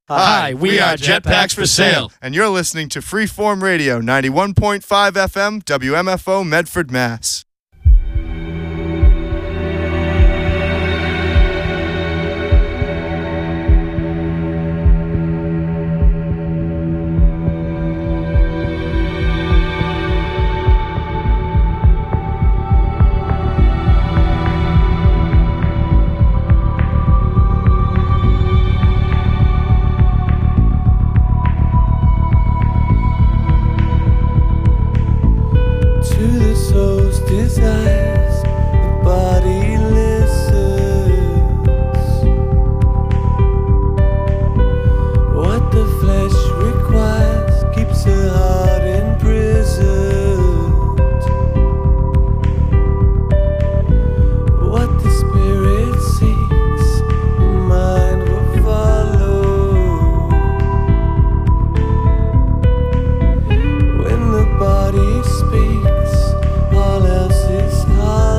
Hi, we are Jetpacks for Sale. And you're listening to Freeform Radio, 91.5 FM, WMFO, Medford, Mass. Desires, the body listens. What the flesh requires keeps the heart imprisoned. What the spirit seeks, the mind will follow. When the body speaks, all else is hollow.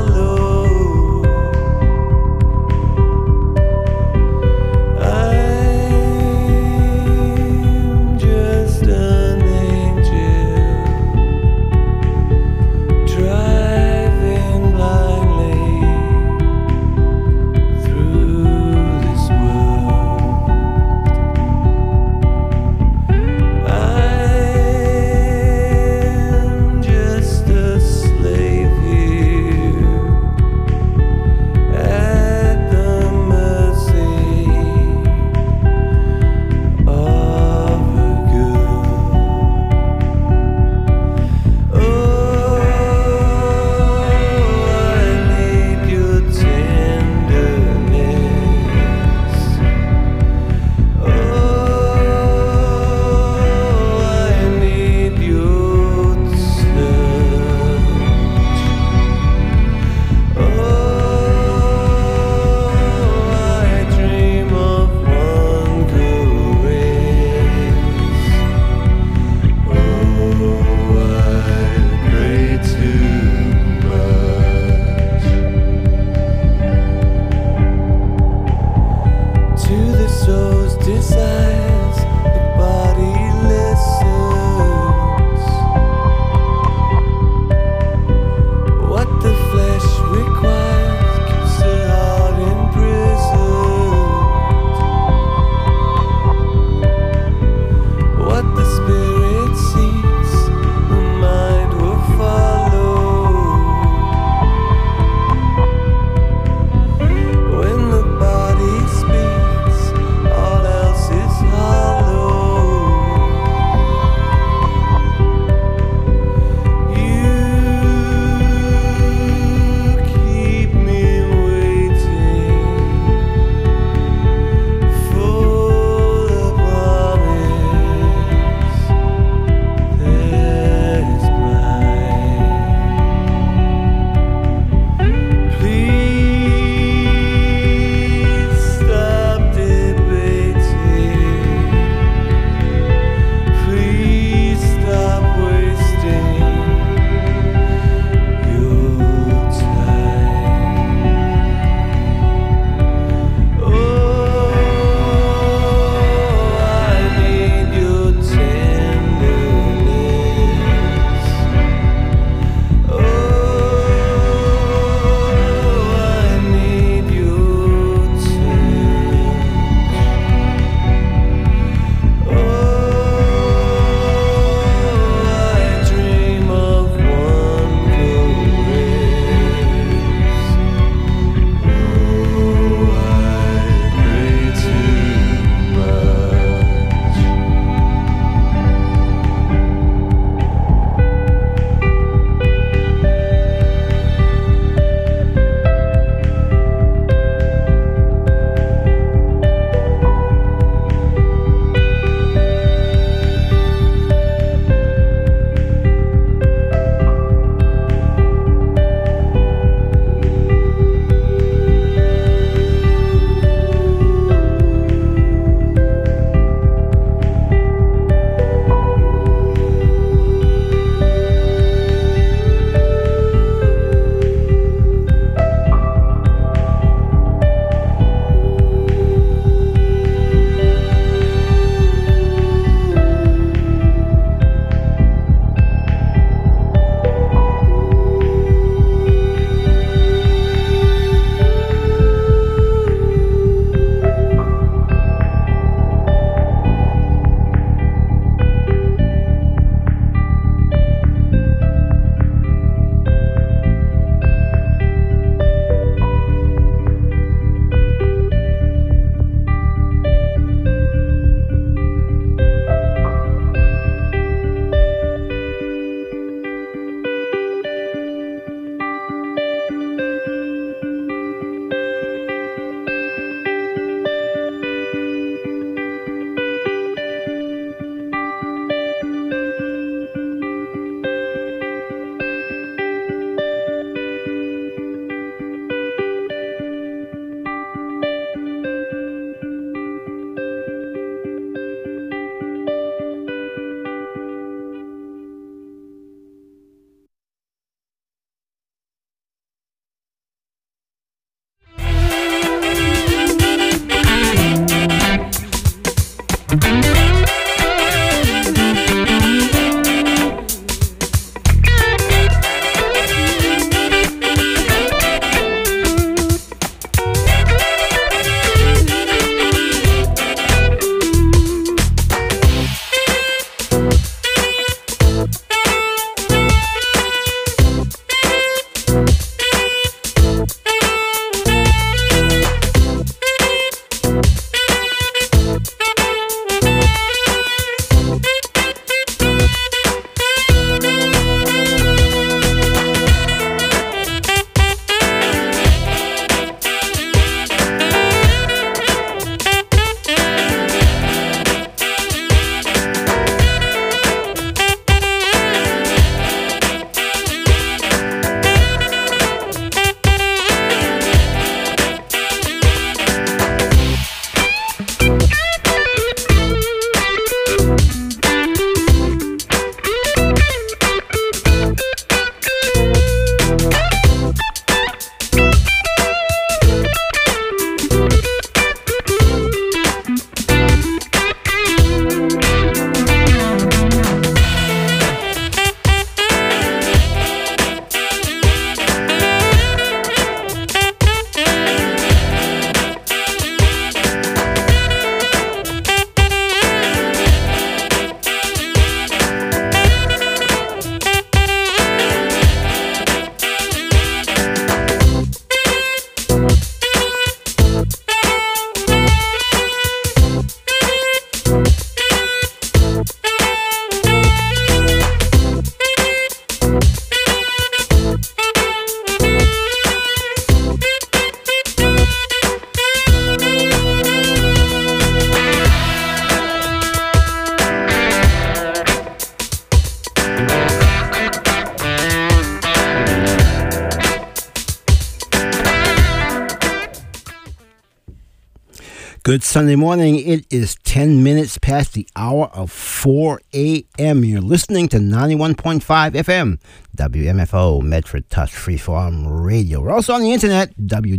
Good Sunday morning. It is 10 minutes past the hour of 4 a.m. You're listening to 91.5 FM, WMFO, Medford Touch Freeform Radio. We're also on the internet,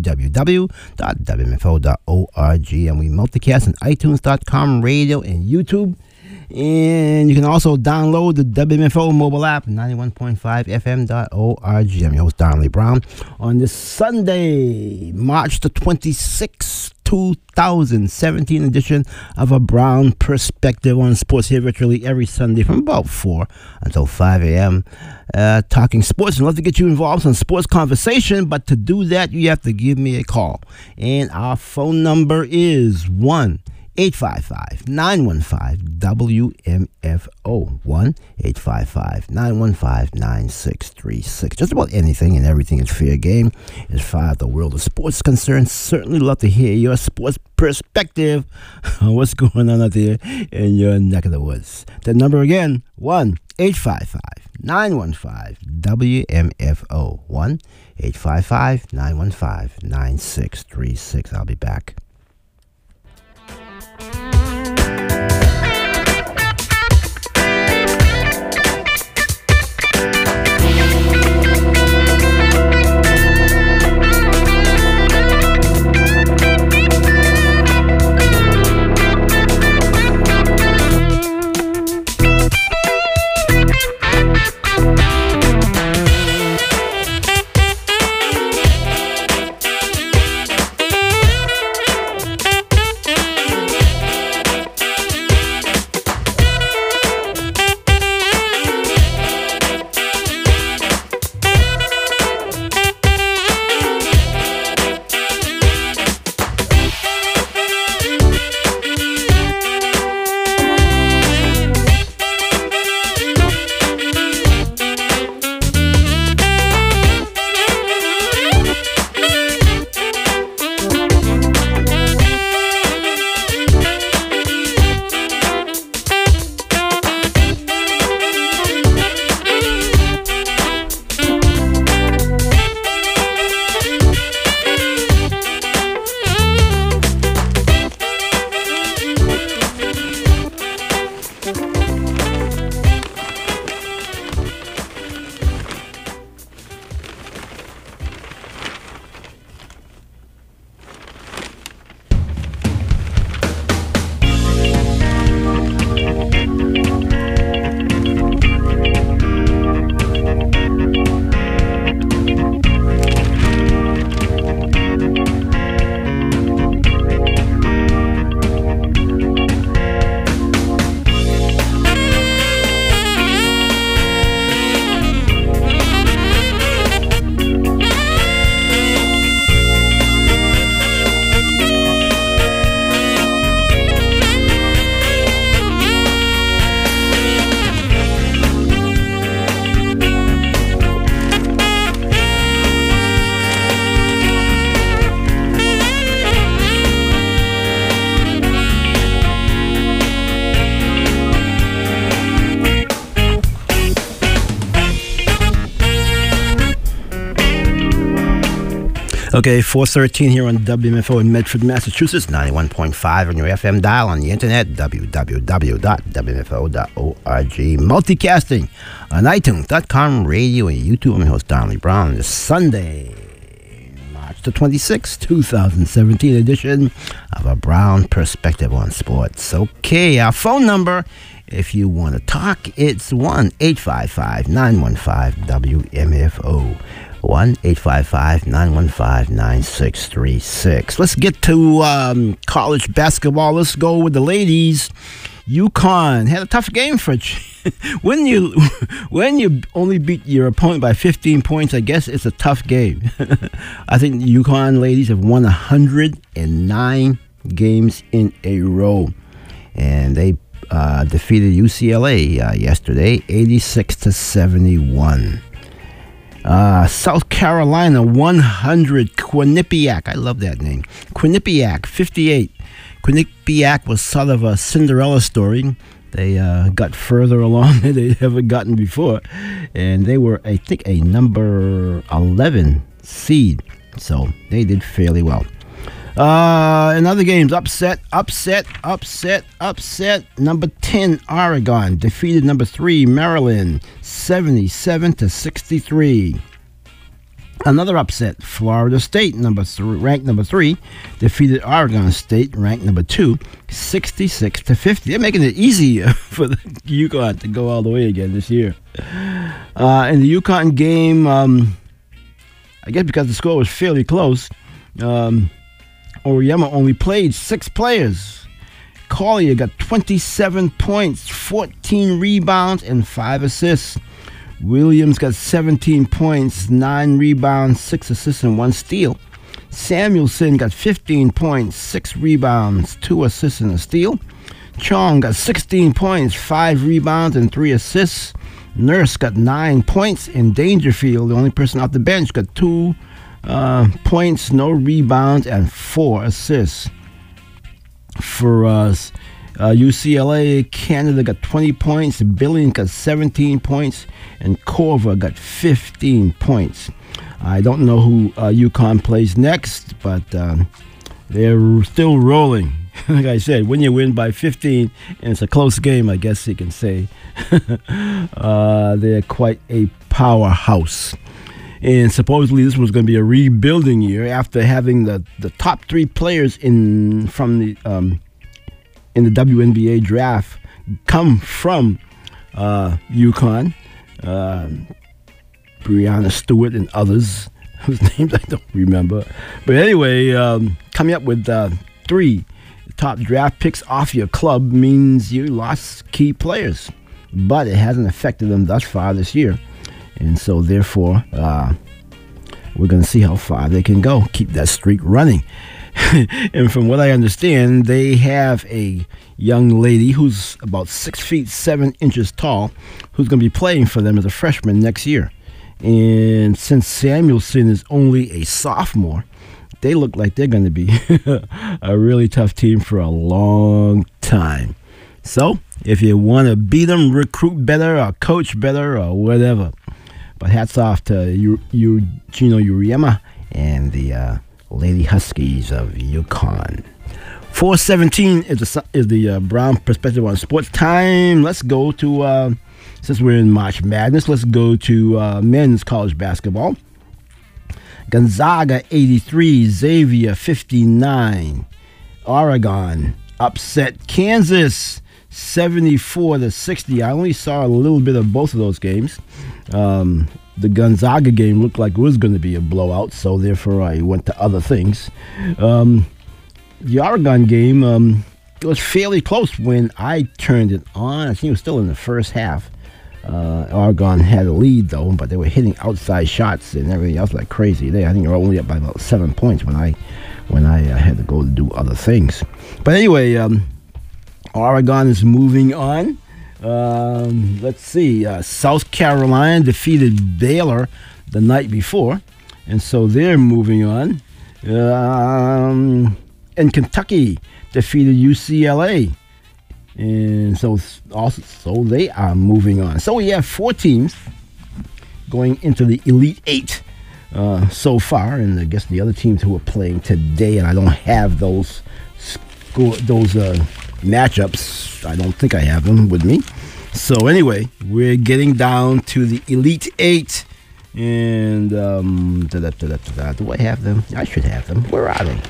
www.wmfo.org, and we multicast on iTunes.com radio and YouTube. And you can also download the WMFO mobile app, 91.5fm.org. I'm your host, Darnley Brown. On this Sunday, March the 26th, 2017 edition of A Brown Perspective on Sports, here virtually every Sunday from about 4 until 5 a.m. Talking sports. I'd love to get you involved in sports conversation, but to do that, you have to give me a call. And our phone number is 1-855-915-WMFO. 1-855-915-9636. Just about anything and everything is fair game as far as the world of sports is concerned. Certainly love to hear your sports perspective on what's going on out there in your neck of the woods. That number again, 1-855-915-WMFO. 1-855-915-9636. I'll be back. Okay, 413 here on WMFO in Medford, Massachusetts, 91.5 on your FM dial, on the internet, www.wmfo.org. Multicasting on iTunes.com, radio, and YouTube. I'm your host, Darnley Brown. This Sunday, March the 26th, 2017 edition of A Brown Perspective on Sports. Okay, our phone number, if you want to talk, it's 1-855-915-WMFO. 1-855-915-9636. Let's get to college basketball. Let's go with the ladies. UConn had a tough game for when you only beat your opponent by 15 points. I guess it's a tough game. I think the UConn ladies have won 109 games in a row, and they defeated UCLA yesterday, 86-71. South Carolina 100, Quinnipiac. I love that name. Quinnipiac 58. Quinnipiac was sort of a Cinderella story. They got further along than they'd ever gotten before, and they were, I think, a number 11 seed, so they did fairly well. In other games, upset. Number 10, Oregon defeated number 3, Maryland, 77-63. Another upset, Florida State, ranked number 3, defeated Oregon State, ranked number 2, 66-50. They're making it easier for the UConn to go all the way again this year. In the UConn game, I guess because the score was fairly close, Oriema only played 6 players. Collier got 27 points, 14 rebounds, and 5 assists. Williams got 17 points, 9 rebounds, 6 assists, and 1 steal. Samuelson got 15 points, 6 rebounds, 2 assists, and a steal. Chong got 16 points, 5 rebounds, and 3 assists. Nurse got 9 points, and Dangerfield, the only person off the bench, got 2 points, no rebounds, and 4 assists. For us, UCLA, Canada got 20 points, Billings got 17 points, and Corva got 15 points. I don't know who UConn plays next, but they're still rolling. Like I said, when you win by 15, and it's a close game, I guess you can say, they're quite a powerhouse. And supposedly this was going to be a rebuilding year after having the top 3 players in the WNBA draft come from UConn, Breanna Stewart and others whose names I don't remember. But anyway, coming up with 3 top draft picks off your club means you lost key players, but it hasn't affected them thus far this year. And so, therefore, we're going to see how far they can go, keep that streak running. And from what I understand, they have a young lady who's about 6 feet 7 inches tall, who's going to be playing for them as a freshman next year. And since Samuelson is only a sophomore, they look like they're going to be a really tough team for a long time. So, if you want to beat them, recruit better or coach better or whatever. But hats off to Gino Uriema and the Lady Huskies of UConn. 4:17 is the Brown Perspective on Sports time. Let's go to, since we're in March Madness, let's go to men's college basketball. Gonzaga 83, Xavier 59. Oregon upset Kansas 74-60. I only saw a little bit of both of those games. The Gonzaga game looked like it was going to be a blowout, so therefore I went to other things. The Oregon game, it was fairly close when I turned it on. I think it was still in the first half. Oregon had a lead, though, but they were hitting outside shots and everything else like crazy. I think they were only up by about 7 points when I had to go to do other things. But anyway, Oregon is moving on. Let's see. South Carolina defeated Baylor the night before, and so they're moving on. And Kentucky defeated UCLA, and so they are moving on. So we have 4 teams going into the Elite 8 so far, and I guess the other teams who are playing today, and I don't have those matchups. I don't think I have them with me. So anyway, we're getting down to the Elite 8. And do I have them? I should have them. Where are they?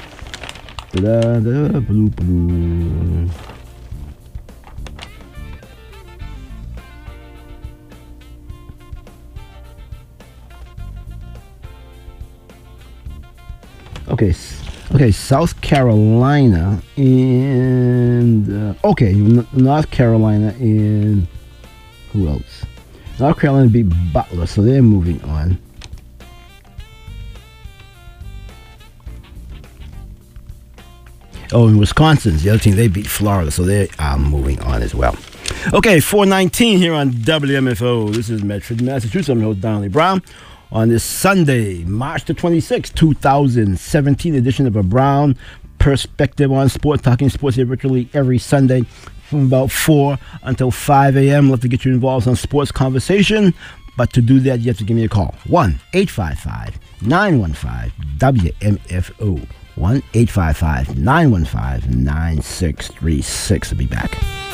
Okay, South Carolina and North Carolina and who else? North Carolina beat Butler, so they're moving on. Oh, and Wisconsin's the other team. They beat Florida, so they are moving on as well. Okay, 4:19 here on WMFO. This is Medford, Massachusetts. I'm your host, Donnelly Brown. On this Sunday, March the 26th, 2017 edition of a Brown Perspective on Sports, talking sports here virtually every Sunday from about 4 until 5 a.m. Love to get you involved in sports conversation, but to do that, you have to give me a call. 1-855-915-WMFO. 1-855-915-9636. I'll be back.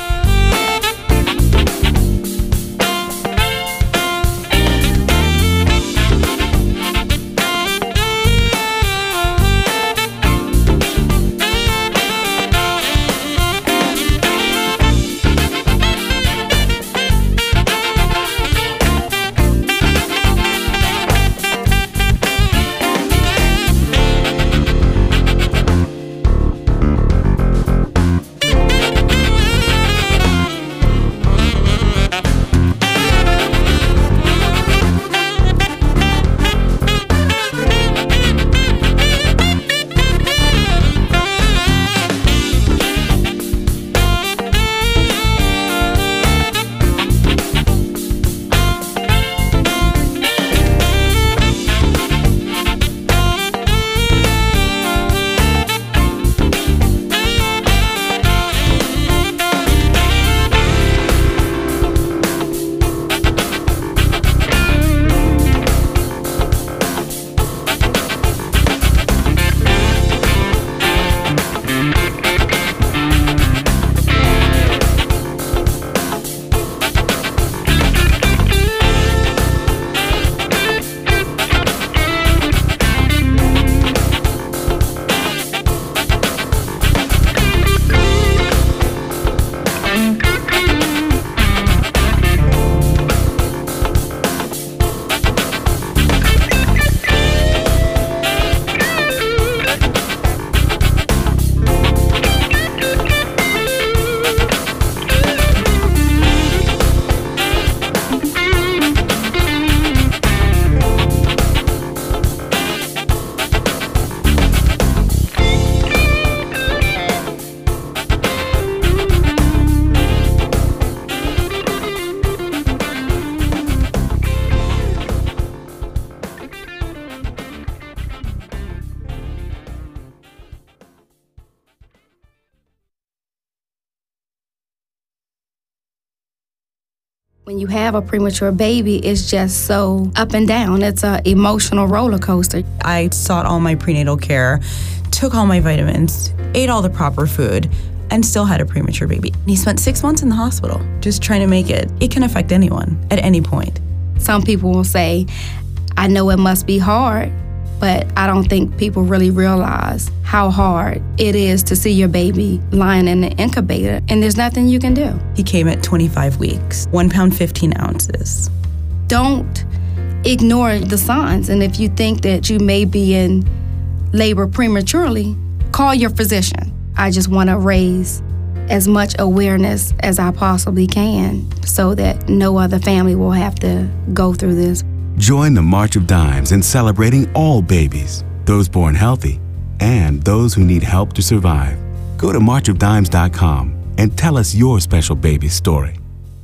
When you have a premature baby, it's just so up and down. It's an emotional roller coaster. I sought all my prenatal care, took all my vitamins, ate all the proper food, and still had a premature baby. He spent 6 months in the hospital just trying to make it. It can affect anyone at any point. Some people will say, I know it must be hard, but I don't think people really realize how hard it is to see your baby lying in the incubator, and there's nothing you can do. He came at 25 weeks, 1 pound, 15 ounces. Don't ignore the signs, and if you think that you may be in labor prematurely, call your physician. I just want to raise as much awareness as I possibly can so that no other family will have to go through this. Join the March of Dimes in celebrating all babies, those born healthy, and those who need help to survive. Go to marchofdimes.com and tell us your special baby story.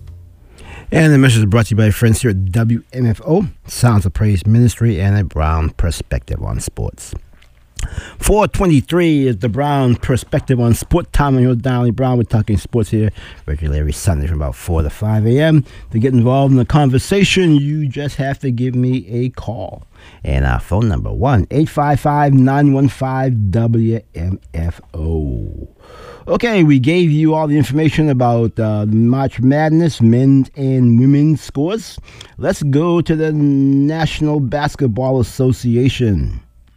And the message is brought to you by friends here at WMFO, Sounds of Praise Ministry, and a Brown Perspective on Sports. 4:23 is the Brown Perspective on Sport. Tom and Donnelly Brown. We're talking sports here regularly every Sunday from about 4 to 5 a.m. To get involved in the conversation, you just have to give me a call. And our phone number, 1-855-915-WMFO. Okay, we gave you all the information about March Madness, men's and women's scores. Let's go to the National Basketball Association.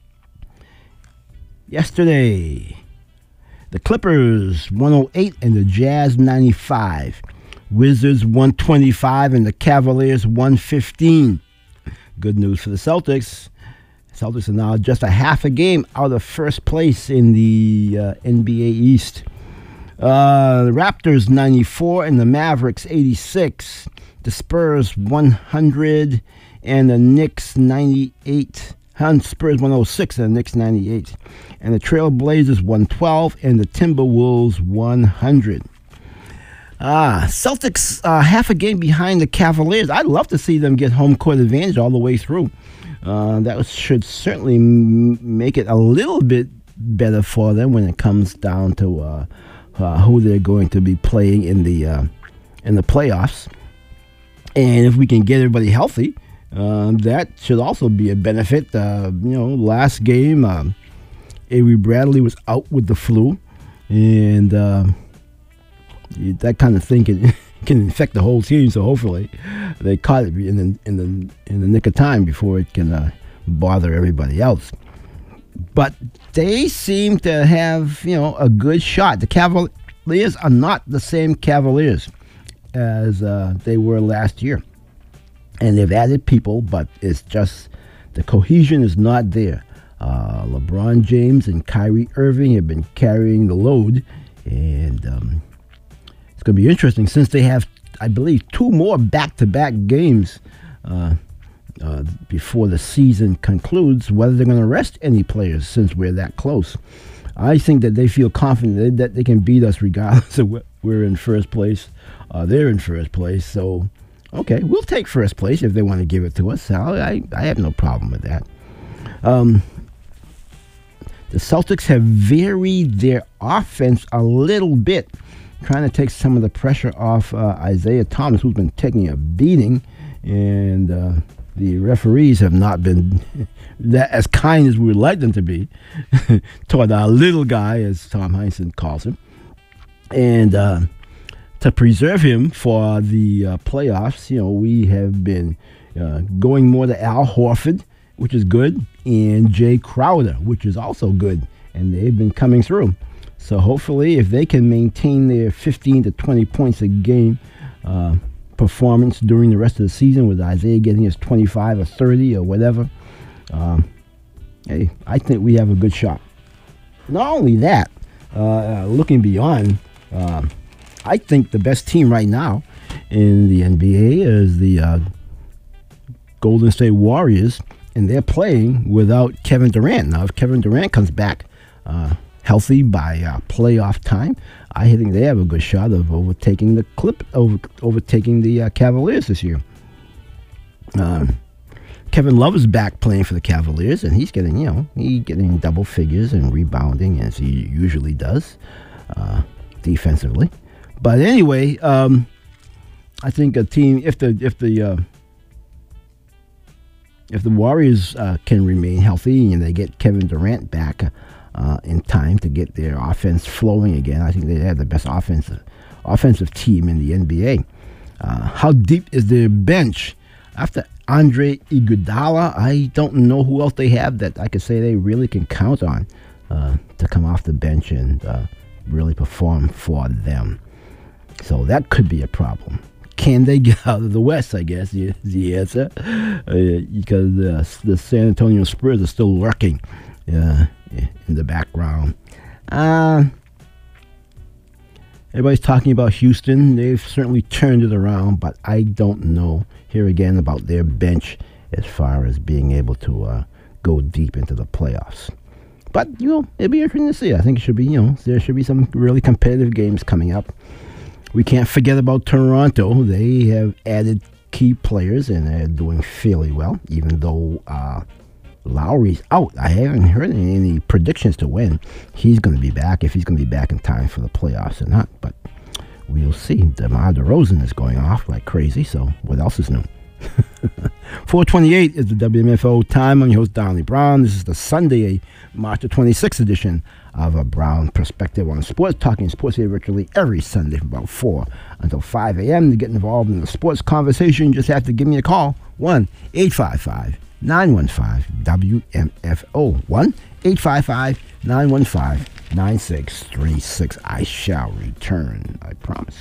Yesterday, the Clippers 108 and the Jazz 95. Wizards 125 and the Cavaliers 115. Good news for the Celtics. Celtics are now just a half a game out of first place in the NBA East. The Raptors 94 and the Mavericks 86. The Spurs 100 and the Knicks 98. Spurs 106 and the Knicks 98. And the Trailblazers 112 and the Timberwolves 100. Celtics half a game behind the Cavaliers. I'd love to see them get home court advantage all the way through. That should certainly make it a little bit better for them when it comes down to who they're going to be playing in the playoffs. And if we can get everybody healthy, that should also be a benefit. Last game, Avery Bradley was out with the flu, and that kind of thing can infect the whole team. So hopefully, they caught it in the nick of time before it can bother everybody else. But they seem to have a good shot. The Cavaliers are not the same Cavaliers as they were last year, and they've added people, but it's just the cohesion is not there. LeBron James and Kyrie Irving have been carrying the load, and it's going to be interesting since they have, I believe, 2 more back-to-back games before the season concludes, whether they're going to rest any players since we're that close. I think that they feel confident that they can beat us regardless of we're in first place. They're in first place, so okay, we'll take first place if they want to give it to us. I have no problem with that. The Celtics have varied their offense a little bit, trying to take some of the pressure off Isaiah Thomas, who's been taking a beating, and the referees have not been that as kind as we would like them to be toward our little guy, as Tom Heinsohn calls him. And to preserve him for the playoffs, we have been going more to Al Horford, which is good, and Jay Crowder, which is also good, and they've been coming through. So hopefully, if they can maintain their 15 to 20 points a game performance during the rest of the season, with Isaiah getting his 25 or 30 or whatever, hey, I think we have a good shot. Not only that, looking beyond, I think the best team right now in the NBA is the Golden State Warriors, and they're playing without Kevin Durant. Now, if Kevin Durant comes back healthy by playoff time, I think they have a good shot of overtaking the Cavaliers this year. Kevin Love is back playing for the Cavaliers, and he's getting double figures and rebounding as he usually does defensively. But anyway, I think a team, if the Warriors can remain healthy and they get Kevin Durant back in time to get their offense flowing again, I think they have the best offensive team in the NBA. How deep is their bench? After Andre Iguodala, I don't know who else they have that I could say they really can count on to come off the bench and really perform for them. So that could be a problem. Can they get out of the West, I guess, is the answer. Because the San Antonio Spurs are still lurking in the background. Everybody's talking about Houston. They've certainly turned it around, but I don't know, here again, about their bench as far as being able to go deep into the playoffs. But, it'll be interesting to see. I think it should be, there should be some really competitive games coming up. We can't forget about Toronto. They have added key players, and they're doing fairly well, even though Lowry's out. I haven't heard any predictions to when he's going to be back, if he's going to be back in time for the playoffs or not. But we'll see. DeMar DeRozan is going off like crazy, so what else is new? 4:28 is the WMFO time. I'm your host, Donnie Brown. This is the Sunday, March the 26th edition of A Brown Perspective on Sports, talking sports here virtually every Sunday from about 4 until 5 a.m. To get involved in the sports conversation, you just have to give me a call, 1-855-915-WMFO, 1-855-915-9636. I shall return, I promise.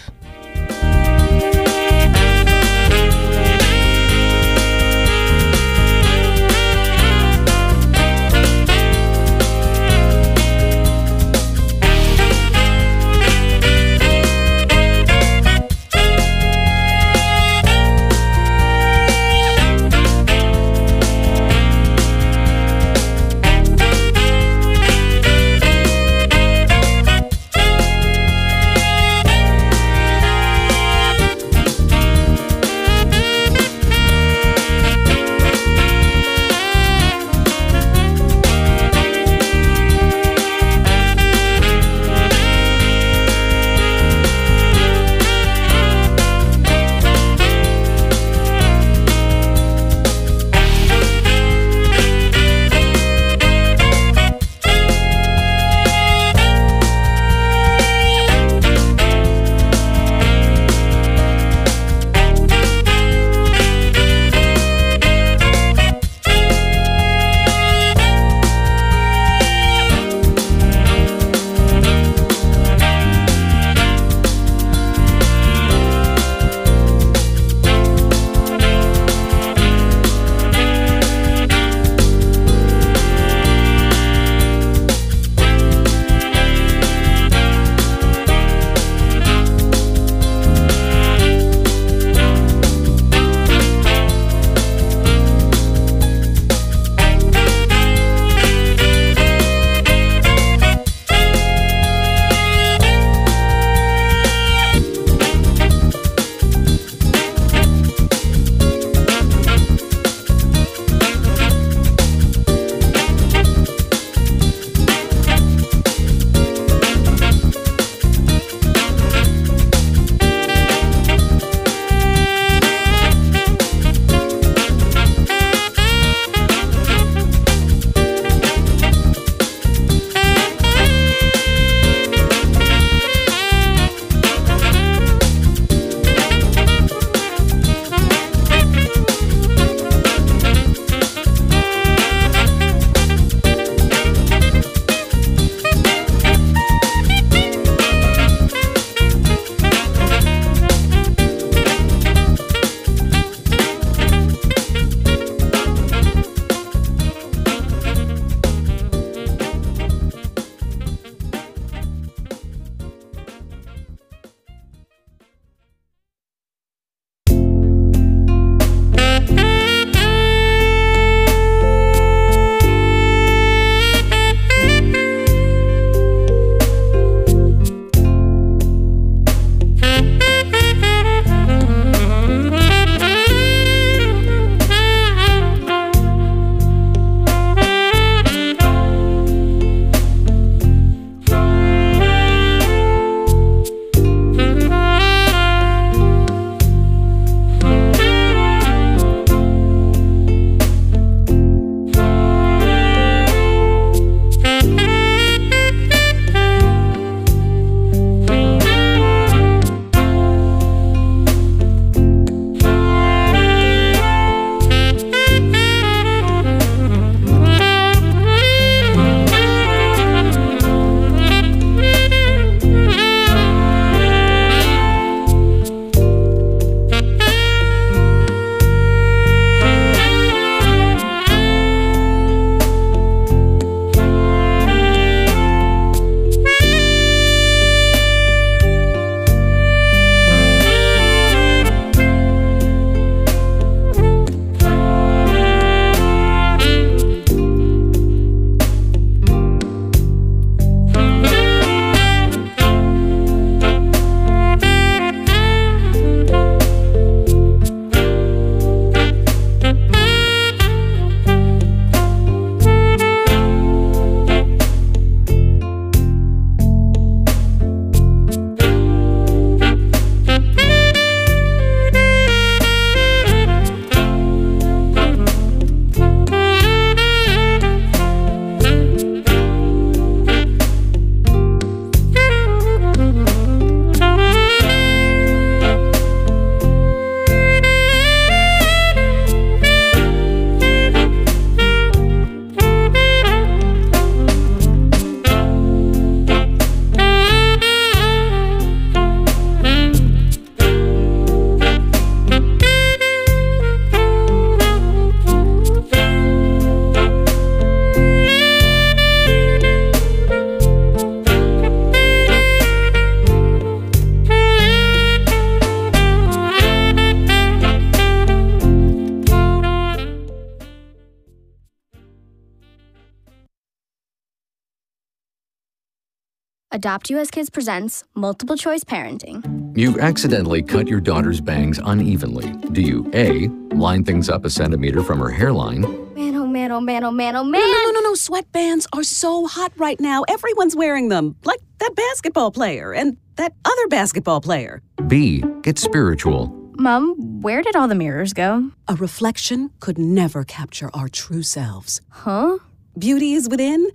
Adopt US Kids presents Multiple Choice Parenting. You've accidentally cut your daughter's bangs unevenly. Do you A, line things up a centimeter from her hairline? Man, oh man, oh man, oh man, oh man. No. Sweatbands are so hot right now. Everyone's wearing them. Like that basketball player and that other basketball player. B, get spiritual. Mom, where did all the mirrors go? A reflection could never capture our true selves. Huh? Beauty is within.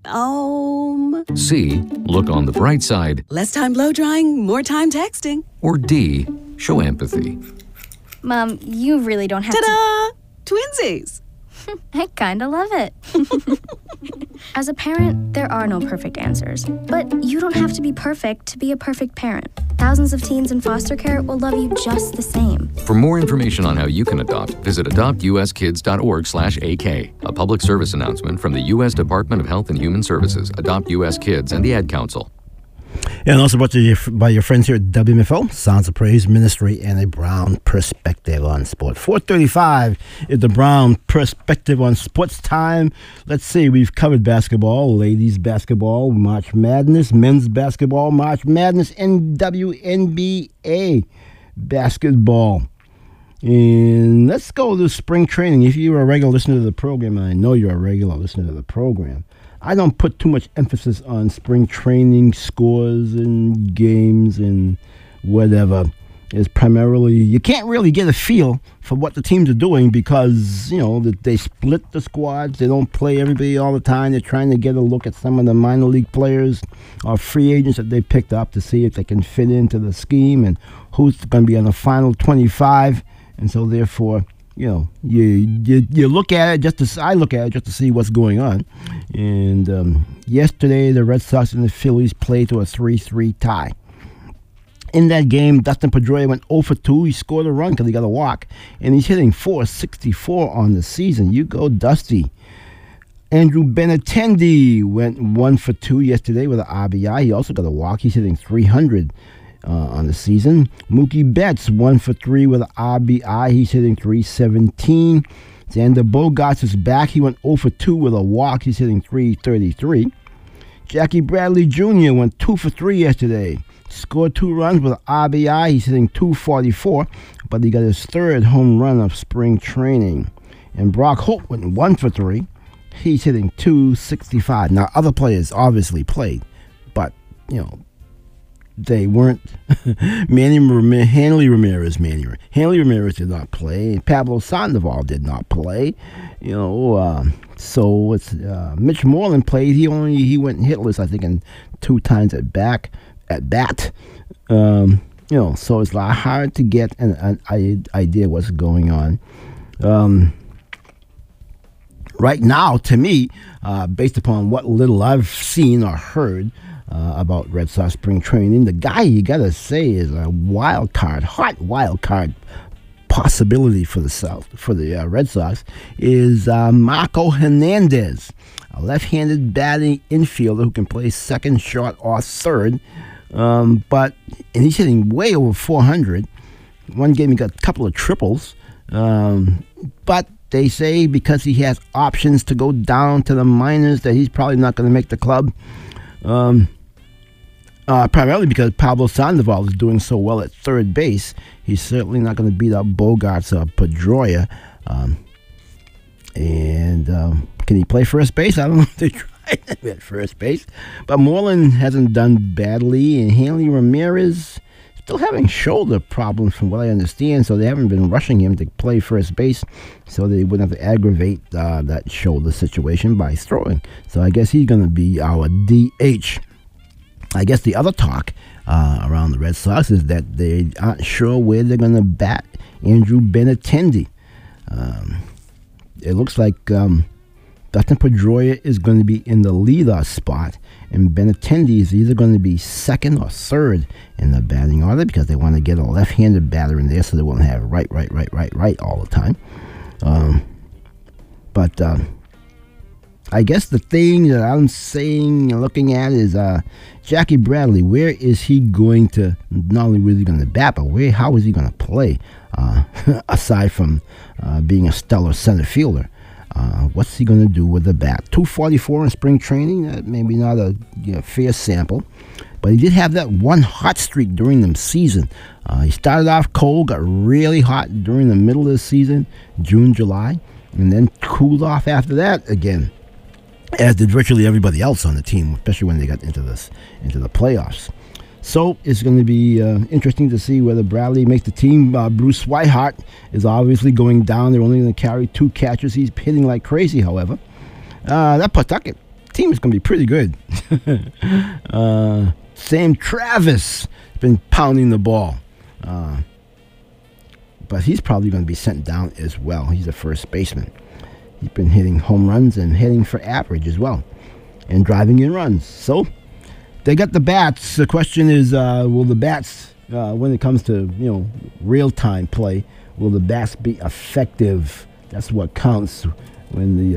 C, look on the bright side. Less time blow drying, more time texting. Or D, show empathy. Mom, you really don't have Ta-da! Twinsies! I kinda love it. As a parent, there are no perfect answers. But you don't have to be perfect to be a perfect parent. Thousands of teens in foster care will love you just the same. For more information on how you can adopt, visit adoptuskids.org/AK. A public service announcement from the U.S. Department of Health and Human Services, Adopt U.S. Kids, and the Ad Council. And also brought to you by your friends here at WMFO, Sounds of Praise Ministry, and a Brown Perspective on Sport. 4:35 is the Brown Perspective on Sports time. Let's see, we've covered basketball, ladies basketball, March Madness, men's basketball, March Madness, and WNBA basketball. And let's go to spring training. If you're a regular listener to the program, and I know you're a regular listener to the program, I don't put too much emphasis on spring training scores and games and whatever. It's primarily, you can't really get a feel for what the teams are doing because, they split the squads. They don't play everybody all the time. They're trying to get a look at some of the minor league players or free agents that they picked up to see if they can fit into the scheme and who's going to be on the final 25. And so, therefore, you look at it I look at it just to see what's going on. And yesterday, the Red Sox and the Phillies played to a 3-3 tie. In that game, Dustin Pedroia went 0 for 2. He scored a run because he got a walk, and he's hitting .464 on the season. You go, Dusty. Andrew Benintendi went 1 for 2 yesterday with an RBI. He also got a walk. He's hitting .300. On the season. Mookie Betts 1 for 3 with an RBI. He's hitting .317. Xander Bogaerts is back. He went 0 for 2 with a walk. He's hitting .333. Jackie Bradley Jr. went 2 for 3 yesterday. Scored 2 runs with an RBI. He's hitting .244, but he got his third home run of spring training. And Brock Holt went 1 for 3. He's hitting .265. Now, other players obviously played, but, they weren't. Hanley Ramirez did not play. Pablo Sandoval did not play. So it's Mitch Moreland played. He went hitless, I think, in 2 times at bat. So it's a lot hard to get an idea what's going on. Right now, to me, based upon what little I've seen or heard about Red Sox spring training, the guy you gotta say is a hot wild card possibility for the Red Sox is Marco Hernandez, a left-handed batting infielder who can play second, short, or third. And he's hitting way over .400. One game he got a couple of triples, but they say because he has options to go down to the minors that he's probably not going to make the club. Primarily because Pablo Sandoval is doing so well at third base. He's certainly not going to beat up Bogaerts or Pedroia. Can he play first base? I don't know if they tried him at first base. But Moreland hasn't done badly, and Hanley Ramirez still having shoulder problems from what I understand, so they haven't been rushing him to play first base so they wouldn't have to aggravate that shoulder situation by throwing. So I guess he's going to be our DH. I guess the other talk around the Red Sox is that they aren't sure where they're going to bat Andrew Benintendi. It looks like Dustin Pedroia is going to be in the leadoff spot, and Benintendi is either going to be second or third in the batting order because they want to get a left-handed batter in there so they won't have right all the time. I guess the thing that I'm saying and looking at is Jackie Bradley. Where is he going to, not only really going to bat, but how is he going to play aside from being a stellar center fielder? What's he going to do with the bat? 244 in spring training, maybe not a fair sample. But he did have that one hot streak during the season. He started off cold, got really hot during the middle of the season, June, July, and then cooled off after that again, as did virtually everybody else on the team, especially when they got into the playoffs. So it's going to be interesting to see whether Bradley makes the team. Bruce Swihart is obviously going down. They're only going to carry 2 catchers. He's hitting like crazy, however. That Pawtucket team is going to be pretty good. Sam Travis has been pounding the ball. But he's probably going to be sent down as well. He's a first baseman. He's been hitting home runs and hitting for average as well, and driving in runs. So they got the bats. The question is, will the bats, when it comes to real-time play, will the bats be effective? That's what counts when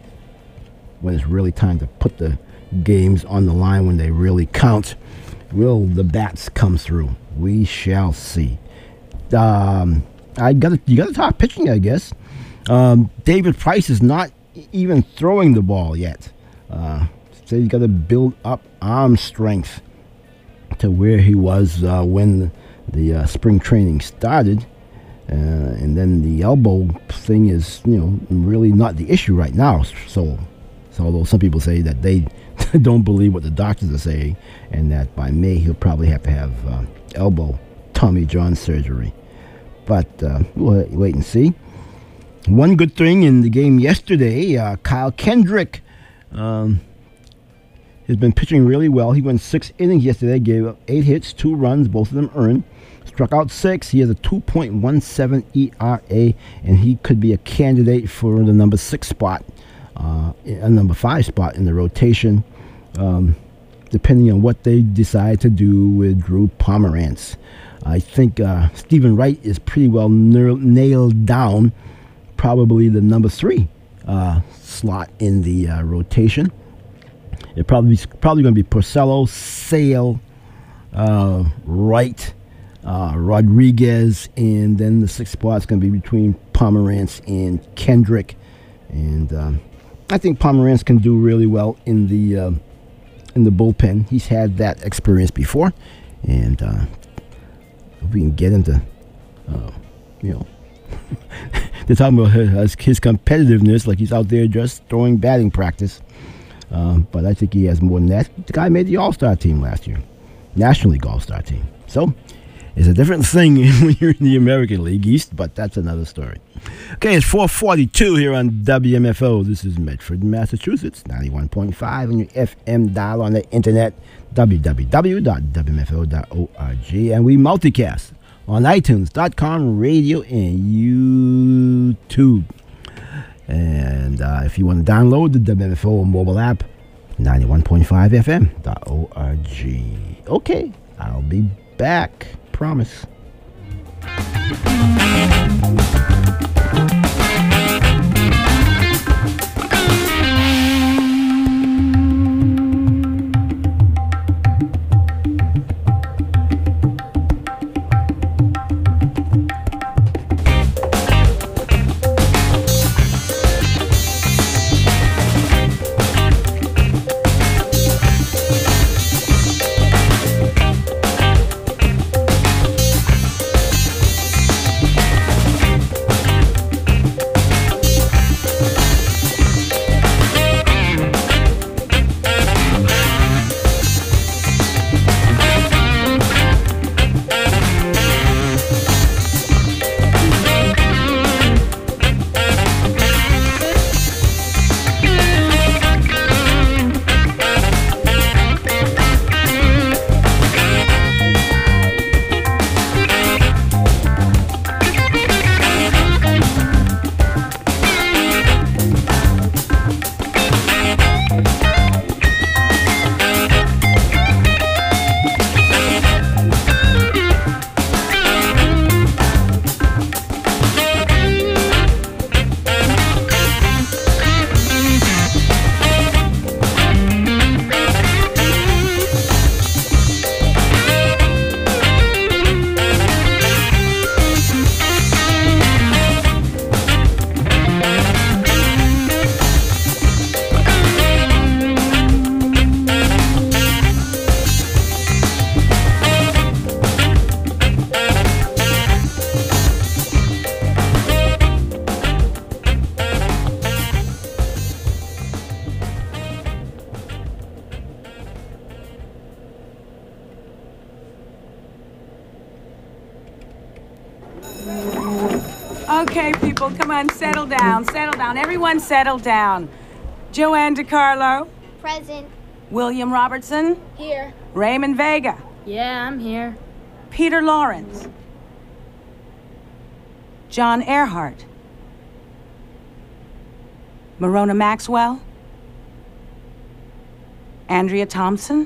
it's really time to put the games on the line, when they really count. Will the bats come through? We shall see. You got to talk pitching, I guess. David Price is not even throwing the ball yet. So he's got to build up arm strength to where he was when the spring training started. And then the elbow thing is, really not the issue right now. So although some people say that they don't believe what the doctors are saying, and that by May he'll probably have to have elbow Tommy John surgery. But we'll wait and see. One good thing in the game yesterday, Kyle Kendrick has been pitching really well. He went 6 innings yesterday, gave up 8 hits, 2 runs, both of them earned. Struck out 6. He has a 2.17 ERA, and he could be a candidate for the number 6 spot, a number 5 spot in the rotation, depending on what they decide to do with Drew Pomerantz. I think Stephen Wright is pretty well nailed down, probably the number 3 slot in the rotation. It's probably going to be Porcello, Sale, Wright, Rodriguez, and then the 6th spot is going to be between Pomerantz and Kendrick. And I think Pomerantz can do really well in the bullpen. He's had that experience before, and if we can get him to, they're talking about his competitiveness, like he's out there just throwing batting practice. But I think he has more than that. The guy made the All-Star team last year, National League All-Star team. So it's a different thing when you're in the American League East, but that's another story. Okay, it's 4:42 here on WMFO. This is Medford, Massachusetts, 91.5 on your FM dial, on the internet, www.wmfo.org, and we multicast on iTunes.com, radio, and YouTube. And if you want to download the WMFO mobile app, 91.5fm.org. Okay, I'll be back. Promise. Okay, people, come on, settle down, settle down. Everyone settle down. Joanne DiCarlo. Present. William Robertson. Here. Raymond Vega. Yeah, I'm here. Peter Lawrence. John Earhart. Marona Maxwell. Andrea Thompson.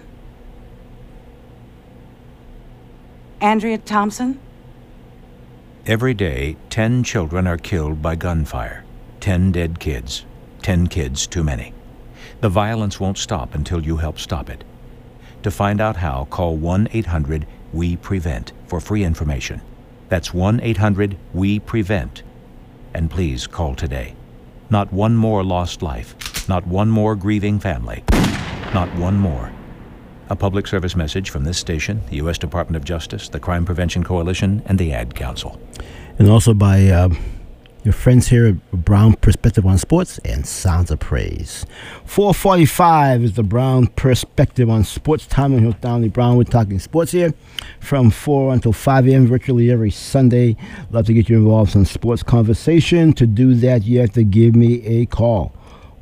Andrea Thompson. Every day, 10 children are killed by gunfire. 10 dead kids. 10 kids too many. The violence won't stop until you help stop it. To find out how, call 1-800-WE-PREVENT for free information. That's 1-800-WE-PREVENT. And please call today. Not one more lost life. Not one more grieving family. Not one more. A public service message from this station, the U.S. Department of Justice, the Crime Prevention Coalition, and the Ad Council. And also by your friends here at Brown Perspective on Sports and Sounds of Praise. 4:45 is the Brown Perspective on Sports time. I'm with Donnie Brown. We're talking sports here from 4 until 5 a.m. virtually every Sunday. Love to get you involved in sports conversation. To do that, you have to give me a call.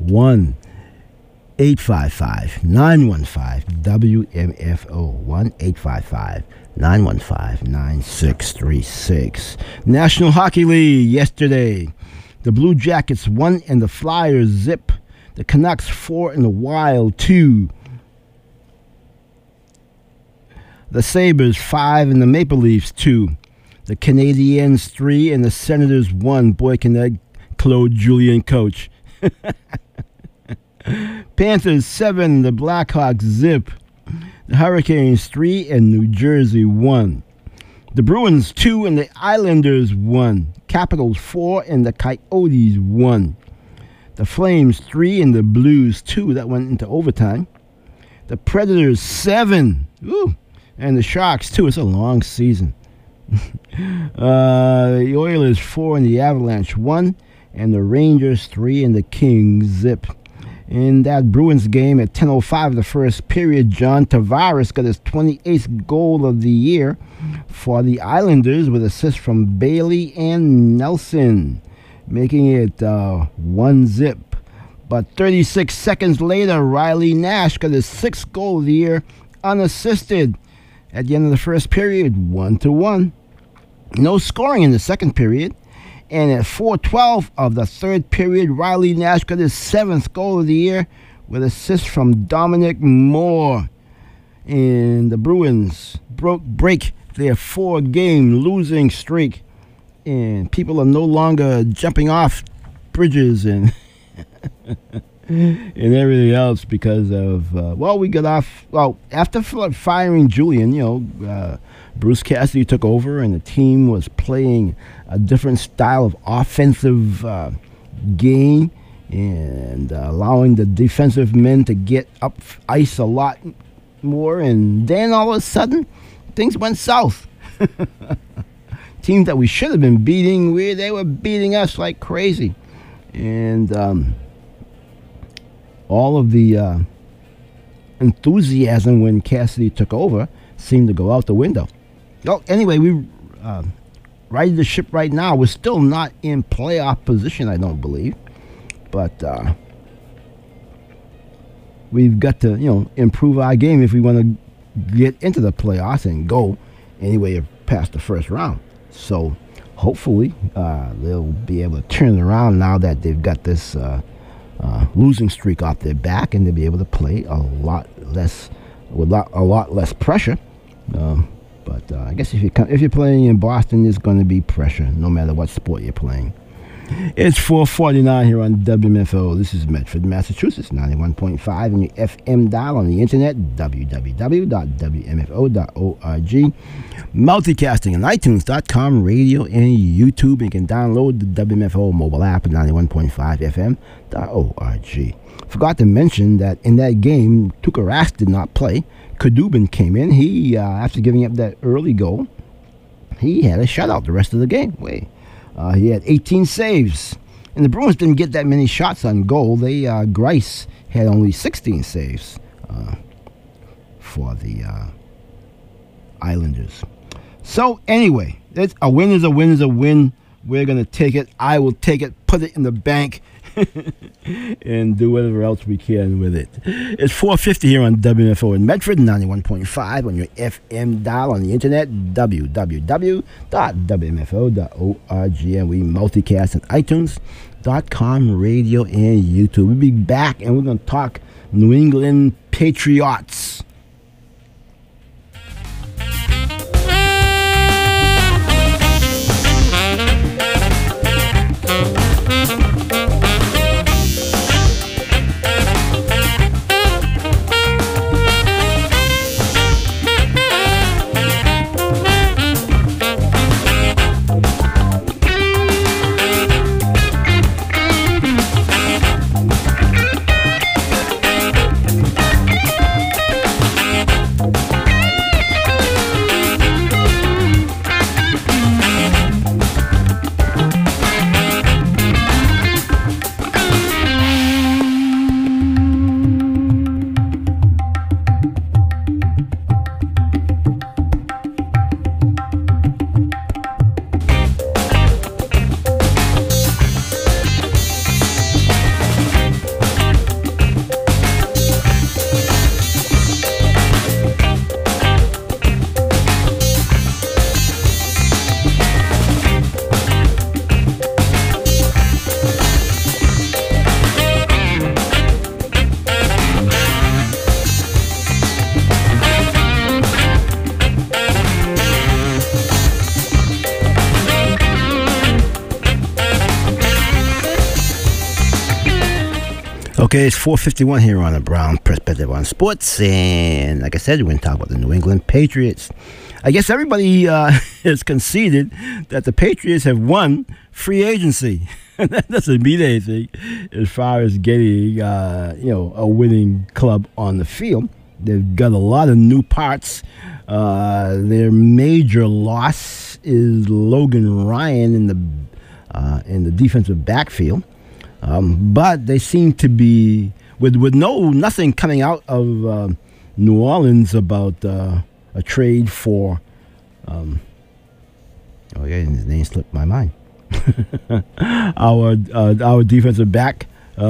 1-855-915-WMFO. 1-855-915-9636. National Hockey League yesterday. The Blue Jackets 1 and the Flyers zip. The Canucks 4 and the Wild 2. The Sabres 5 and the Maple Leafs 2. The Canadiens 3 and the Senators 1. Boy, can that Claude Julien coach. Panthers 7, the Blackhawks zip. The Hurricanes 3 and New Jersey 1. The Bruins 2 and the Islanders 1. Capitals 4 and the Coyotes 1. The Flames 3 and the Blues 2. That went into overtime. The Predators 7. Ooh, and the Sharks 2. It's a long season. The Oilers 4 and the Avalanche 1. And the Rangers 3 and the Kings zip. In that Bruins game at 10:05 of the first period, John Tavares got his 28th goal of the year for the Islanders with assists from Bailey and Nelson, making it 1-0. But 36 seconds later, Riley Nash got his 6th goal of the year unassisted at the end of the first period, 1-1. No scoring in the second period. And at 4:12 of the third period, Riley Nash got his 7th goal of the year with assist from Dominic Moore. And the Bruins break their 4-game losing streak. And people are no longer jumping off bridges and and everything else because of, we got off, after firing Julien, Bruce Cassidy took over and the team was playing a different style of offensive game and allowing the defensive men to get up ice a lot more. And then all of a sudden, things went south. Teams that we should have been beating, they were beating us like crazy. And all of the enthusiasm when Cassidy took over seemed to go out the window. Well, anyway, we righted the ship right now. We're still not in playoff position, I don't believe. But we've got to, improve our game if we want to get into the playoffs and go anyway past the first round. So hopefully they'll be able to turn it around now that they've got this losing streak off their back, and they'll be able to play a lot less with a lot less pressure. But I guess if you're playing in Boston, there's going to be pressure no matter what sport you're playing. It's 4:49 here on WMFO. This is Medford, Massachusetts, 91.5 and your FM dial on the internet, www.wmfo.org. Multicasting on iTunes.com, radio, and YouTube. You can download the WMFO mobile app at 91.5 FM.org. Forgot to mention that in that game, Tuukka Rask did not play. Kadubin came in. He, after giving up that early goal, he had a shutout the rest of the game. He had 18 saves. And the Bruins didn't get that many shots on goal. Greiss had only 16 saves for the Islanders. So anyway, a win is a win is a win we're going to take it. I will take it, put it in the bank, and do whatever else we can with it. It's 4:50 here on WMFO in Medford, 91.5 on your FM dial, on the internet, www.wmfo.org, and we multicast on iTunes.com, radio, and YouTube. We'll be back, and we're going to talk New England Patriots. Okay, it's 4:51 here on a Brown Perspective on Sports, and like I said, we're going to talk about the New England Patriots. I guess everybody has conceded that the Patriots have won free agency. That doesn't mean anything as far as getting, a winning club on the field. They've got a lot of new parts. Their major loss is Logan Ryan in the defensive backfield. But they seem to be with nothing coming out of New Orleans about a trade for. His name slipped my mind. our defensive back,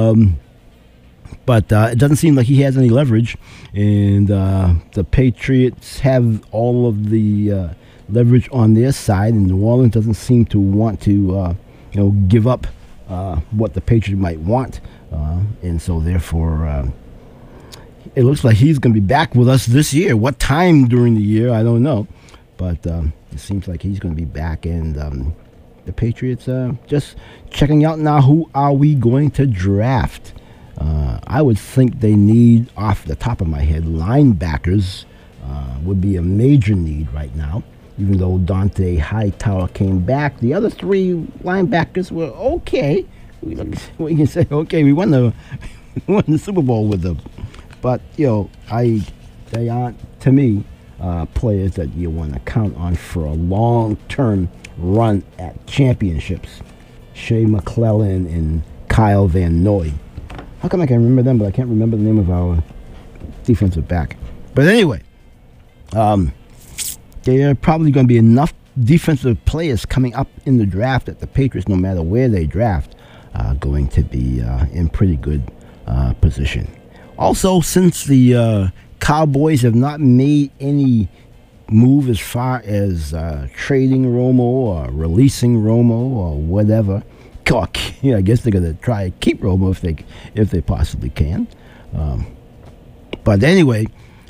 but it doesn't seem like he has any leverage, and the Patriots have all of the leverage on their side, and New Orleans doesn't seem to want to give up what the Patriots might want, and so therefore it looks like he's going to be back with us this year. What time during the year, I don't know, but it seems like he's going to be back, and the Patriots just checking out now who are we going to draft. I would think they need, off the top of my head, linebackers would be a major need right now. Even though Dante Hightower came back, the other three linebackers were okay. We can say, okay, we won the Super Bowl with them. But, they aren't, to me, players that you want to count on for a long-term run at championships. Shea McClellan and Kyle Van Noy. How come I can remember them, but I can't remember the name of our defensive back? But anyway, there are probably going to be enough defensive players coming up in the draft that the Patriots, no matter where they draft, are going to be in pretty good position. Also, since the Cowboys have not made any move as far as trading Romo or releasing Romo or whatever, I guess they're going to try to keep Romo if they possibly can. But anyway,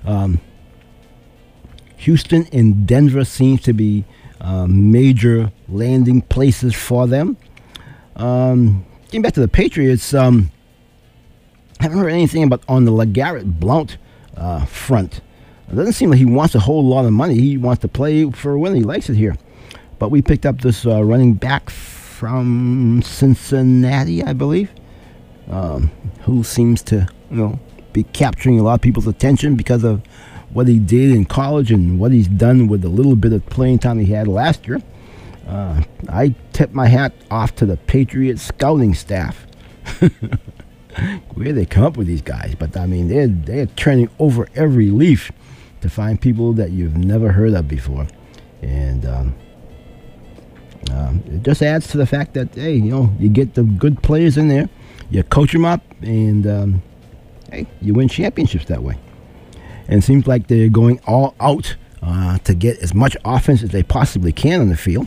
Houston and Denver seems to be major landing places for them. Getting back to the Patriots, haven't heard anything about on the LeGarrette Blount front. It doesn't seem like he wants a whole lot of money. He wants to play for a win. He likes it here. But we picked up this running back from Cincinnati, I believe, who seems to be capturing a lot of people's attention because of what he did in college and what he's done with the little bit of playing time he had last year. I tip my hat off to the Patriots scouting staff. Where they come up with these guys, but I mean they're turning over every leaf to find people that you've never heard of before, and It just adds to the fact that, hey, you get the good players in there, you coach them up, and hey, you win championships that way. And it seems like they're going all out to get as much offense as they possibly can on the field.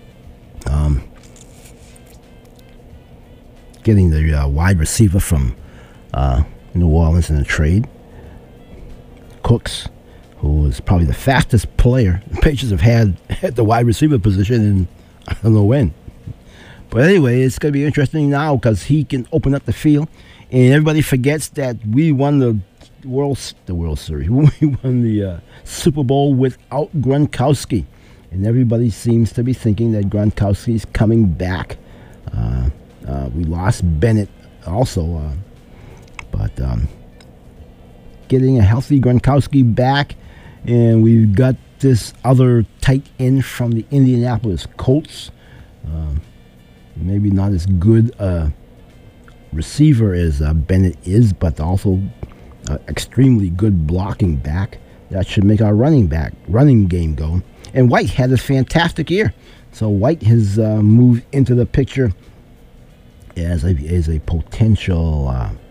Getting the wide receiver from New Orleans in a trade, Cooks, who is probably the fastest player the Patriots have had at the wide receiver position in I don't know when. But anyway, it's going to be interesting now because he can open up the field, and everybody forgets that we won the World Series. We won the Super Bowl without Gronkowski, and everybody seems to be thinking that Gronkowski's coming back. We lost Bennett also, but getting a healthy Gronkowski back, and we've got this other tight end from the Indianapolis Colts. Maybe not as good a receiver as Bennett is, but also extremely good blocking back. That should make our running game go. And White had a fantastic year. So White has moved into the picture as a potential,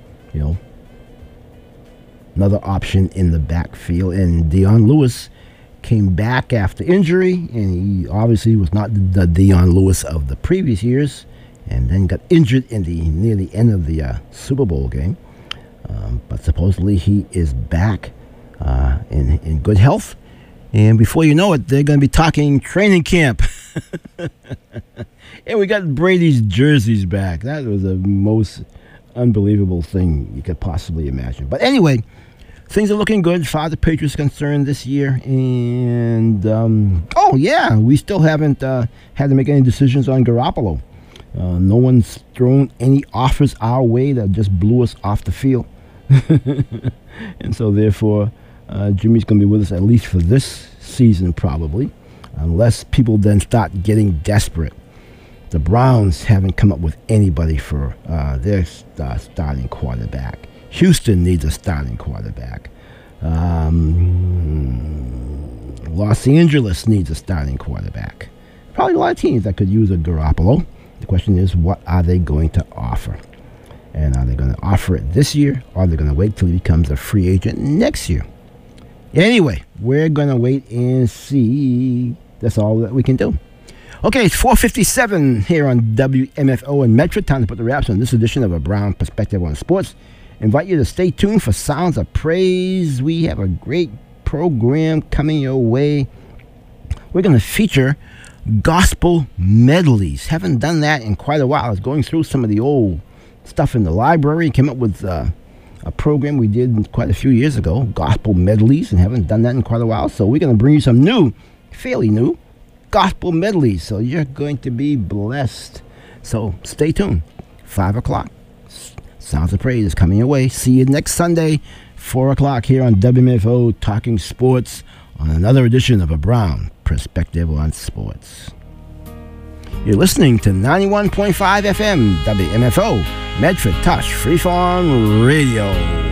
another option in the backfield. And Dion Lewis came back after injury, and he obviously was not the Dion Lewis of the previous years, and then got injured near the end of the Super Bowl game. But supposedly he is back in good health, and before you know it, they're going to be talking training camp. And we got Brady's jerseys back. That was the most unbelievable thing you could possibly imagine. But anyway, things are looking good as far as the Patriots concerned this year. And, we still haven't had to make any decisions on Garoppolo. No one's thrown any offers our way that just blew us off the field. And so, therefore, Jimmy's going to be with us at least for this season, probably, unless people then start getting desperate. The Browns haven't come up with anybody for their starting quarterback. Houston needs a starting quarterback. Los Angeles needs a starting quarterback. Probably a lot of teams that could use a Garoppolo. The question is, what are they going to offer? And are they going to offer it this year, or are they going to wait till he becomes a free agent next year? Anyway, we're going to wait and see. That's all that we can do. Okay, it's 4:57 here on WMFO in Medford. Time to put the wraps on this edition of A Brown Perspective on Sports. Invite you to stay tuned for Sounds of Praise. We have a great program coming your way. We're going to feature gospel medleys. Haven't done that in quite a while. I was going through some of the old stuff in the library. Came up with a program we did quite a few years ago, gospel medleys, and haven't done that in quite a while. So we're going to bring you some new, fairly new, gospel medleys. So you're going to be blessed. So stay tuned. 5 o'clock. Sounds of Praise is coming your way. See you next Sunday, 4 o'clock here on WMFO Talking Sports on another edition of A Brown Perspective on Sports. You're listening to 91.5 FM WMFO Medford Touch Freeform Radio.